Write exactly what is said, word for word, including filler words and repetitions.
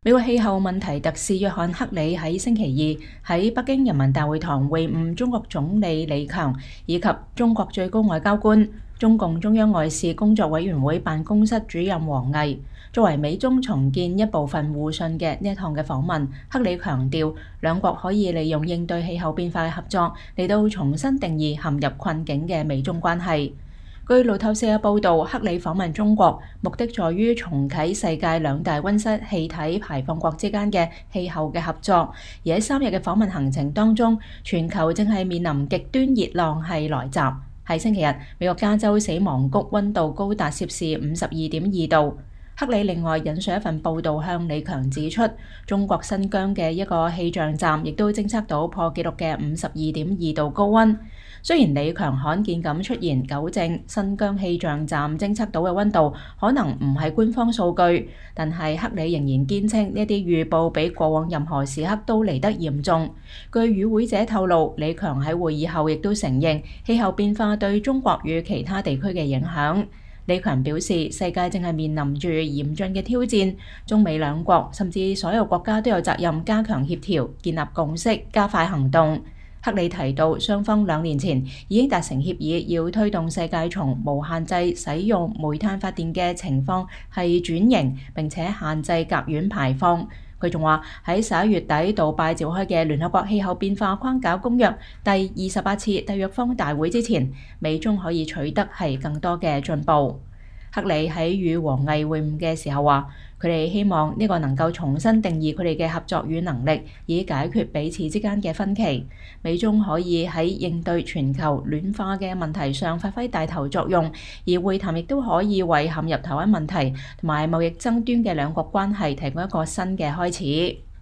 美國氣候問題特使約翰克里喺星期二喺北京人民大會堂會晤中國總理李強以及中國最高外交官、中共中央外事工作委員會辦公室主任王毅。作為美中重建一部分互信嘅呢一趟嘅訪問，克里強調兩國可以利用應對氣候變化嘅合作嚟到重新定義陷入困境嘅美中關係。據路透社嘅報導，克里訪問中國目的在於重啟世界兩大溫室氣體排放國之間嘅氣候嘅合作。而喺三日嘅訪問行程當中，全球正係面臨極端熱浪氣來襲。喺星期日，美國加州死亡谷溫度高達攝氏五十二點二度。克里另外引述一份報導向李強指出，中國新疆嘅一個氣象站亦都偵測到破紀錄嘅五十二點二度高溫。雖然李強罕見咁出言糾正新疆氣象站偵測到嘅溫度可能唔係官方數據，但係克里仍然堅稱呢啲預報比過往任何時刻都嚟得嚴重。據與會者透露，李強喺會議後亦都承認氣候變化對中國與其他地區嘅影響。李強表示，世界正係面臨住嚴峻嘅挑戰，中美兩國甚至所有國家都有責任加強協調、建立共識、加快行動。克里提到，雙方兩年前已經達成協議，要推動世界從無限制使用煤炭發電嘅情況係轉型，並且限制甲烷排放。佢仲話喺十一月底杜拜召開嘅聯合國氣候變化框架公約第二十八次締約方大會之前，美中可以取得係更多嘅進步。克里喺與王毅會晤嘅時候話，佢哋希望呢個能夠重新定義佢哋嘅合作與能力，以解決彼此之間嘅分歧。美中可以喺應對全球暖化嘅問題上發揮帶頭作用，而會談亦都可以為陷入台灣問題同埋貿易爭端嘅兩國關係提供一個新嘅開始。